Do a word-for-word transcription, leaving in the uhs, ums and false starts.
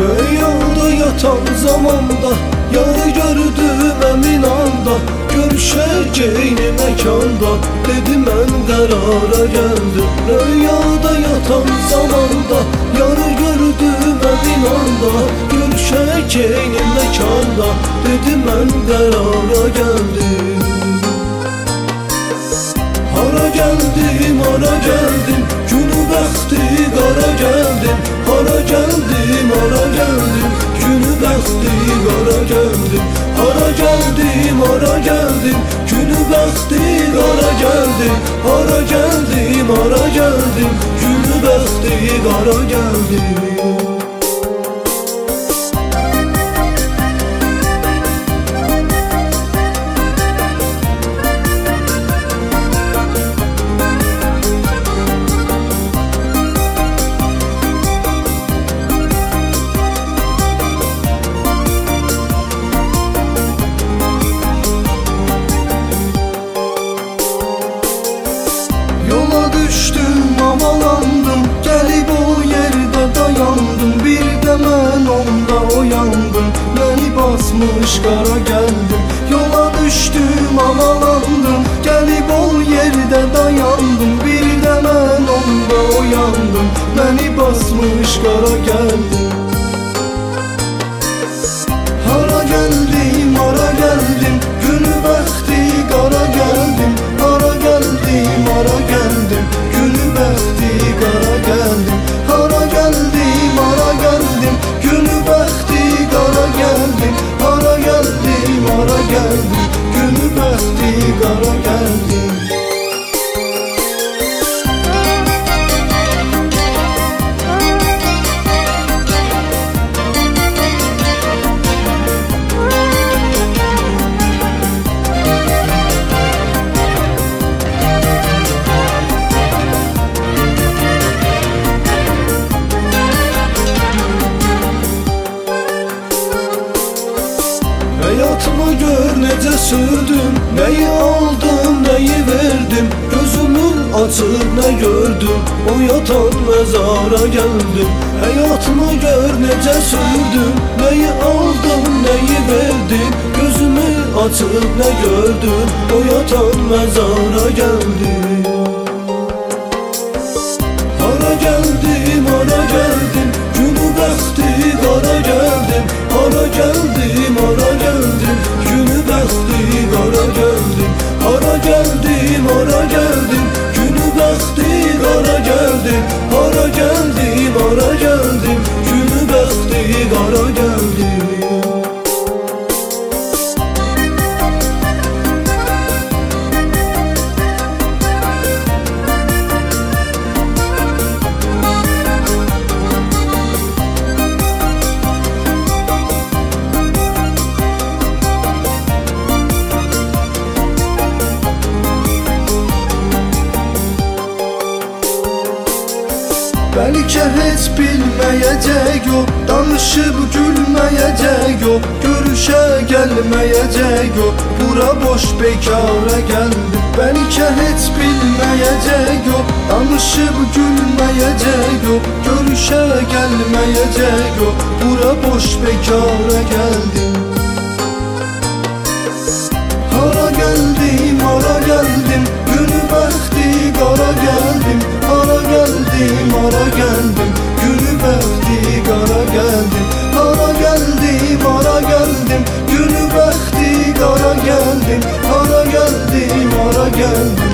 Rüyamda yatan zamanda yarı gördüm emin anda, görüşeceğini mekanda dedim ben karara geldim. Rüyada yatan zamanda yarı gördüm emin anda, görüşeceğini mekanda dedim ben karara geldim. Hara geldim, hara geldim, günü bəxti qara geldim. Hara geldim, hara geldim, günü bəxti qara geldim. Hara geldim, hara geldim, günü bəxti qara geldim. Hara geldim, hara geldim, günü bəxti qara geldim. Yola düştüm, havalandım, gelip o yerde dayandım. Bir de mən onda oyandım, beni basmış qara geldim. Yola düştüm, havalandım, gelip o yerde dayandım. Bir de mən onda oyandım, beni basmış qara geldim. Hara geldim, hara geldim, günü bəxti qara geldim. Hara geldim, hara geldim, günü bəxti qara geldim. Hara geldim, hara geldim, günü bəxti qara geldim. Hara geldim, hara geldim, günü bəxti qara geldim. Hayatımı gör necə sürdüm, neyi aldım, neyi verdim. Gözümü açıp ne gördüm, o yatan mezara geldim. Hayatımı gör necə sürdüm, neyi aldım, neyi verdim. Gözümü açıp ne gördüm, o yatan mezara geldim. Hara geldim, hara geldim, günü bəxti qara geldim. Hara geldim, hara geldim, günü bəxti qara geldim. Hara geldim, hara geldim, günü bəxti qara geldim. Hara geldim, hara geldim, günü bəxti qara geldim. Belki heç bilməyəcək o, danışıb gülməyəcək o, görüşə gəlməyəcək o, bura boş bekara gəldim. Belki heç bilməyəcək o, danışıb gülməyəcək o, görüşə gəlməyəcək o, bura boş bekara gəldim. Hara geldim, hara geldim, günü bəxti qara geldim. Hara geldim, hara geldim, günü bəxti qara geldim. Hara geldim, hara geldim, günü bəxti qara geldim. Hara geldim, hara geldim,